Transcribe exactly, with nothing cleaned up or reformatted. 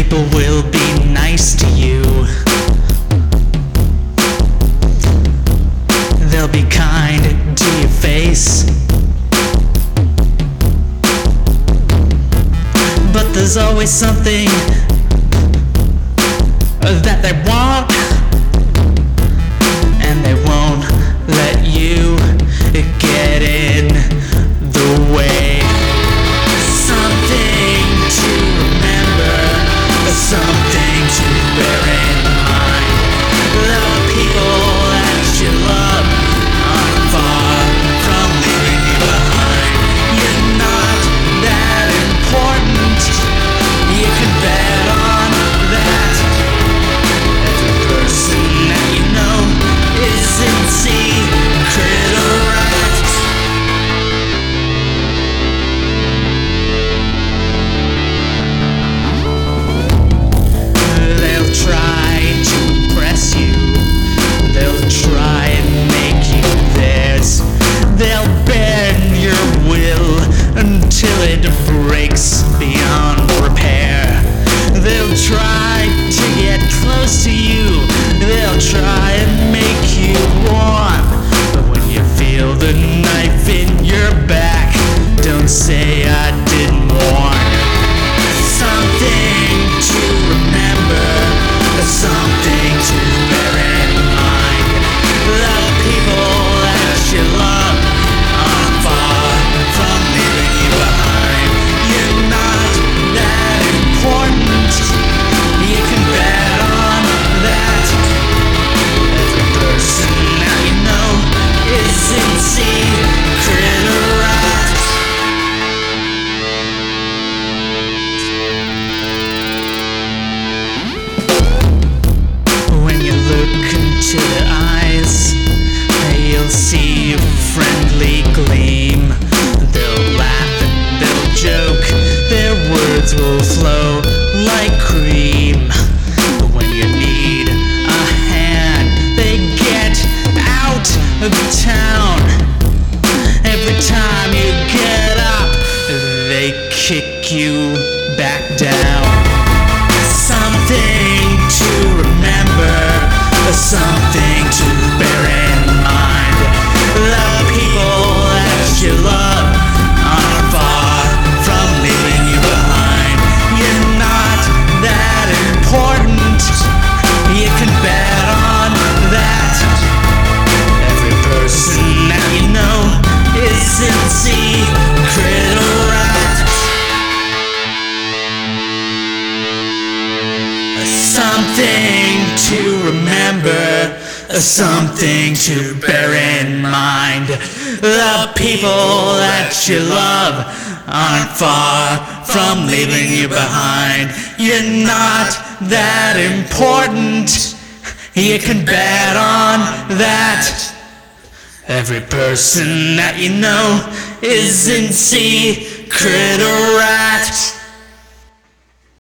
people will be nice to you. They'll be kind to your face. But there's always something that they want, and they won't let you get in the way. Something to remember, something to bear in mind. The people that you love are far from leaving you behind. You're not that important, you can bet on that. Every person that you know is in secret wrapped. They'll try to impress you, they'll try and make you theirs. They'll bend your will until it breaks beyond repair. They'll try to get close to you, they'll try and make you warm. But when you feel the knife in your back, don't say I didn't warn. Something to remember, something to bear in mind. The people that you love are far from leaving you behind. You're not that important, you can bet on that. Every person that you know is in secret wrapped. When you look into their eyes, you'll see a friendly gleam. They'll laugh and they'll joke, their words will flow like cream. But when you need a hand, they get out of town. Every time you get up, they kick you back down. Something to remember, something to bear in mind. The people that you love are far from leaving you behind. You're not that important, you can bet on that. Every person that you know is in secret wrapped. Something to remember, something to bear in mind. The people that you love aren't far from leaving you behind. You're not that important, you can bet on that. Every person that you know is in secret wrapped.